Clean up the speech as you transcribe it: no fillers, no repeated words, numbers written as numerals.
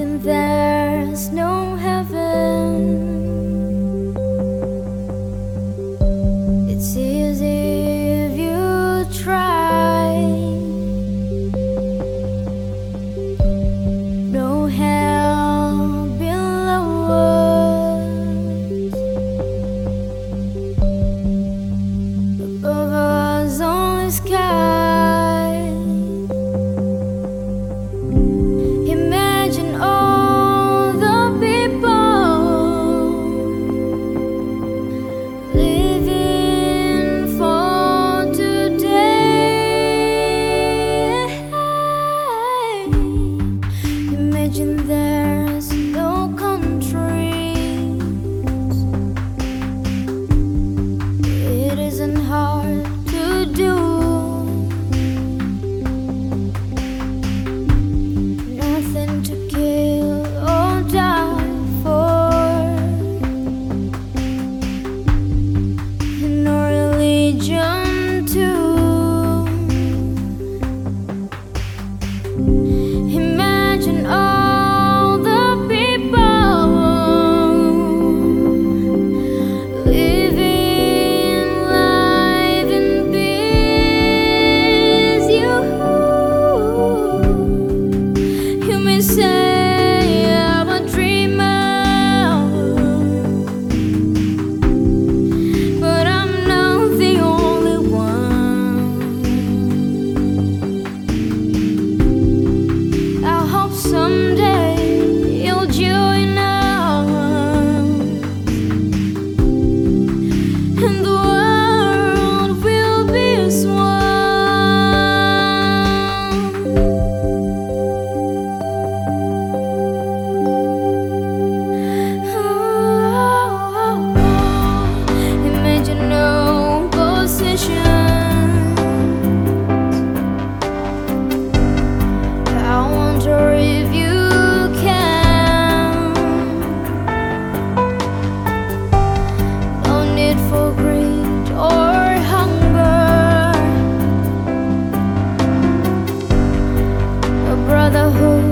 Imagine there's no heaven. It's easy if you try. No hell below us. Above us only sky. Imagine there's no countries. It isn't hard to do. Nothing to kill or die for. No religion too. Imagine all the people living life in peace. You may say I'm a dreamer, but I'm not the only one. I hope someday you'll join us, and the world will be as one. Imagine no possessions. I wonder if you can. No need for greed or hunger. A brotherhood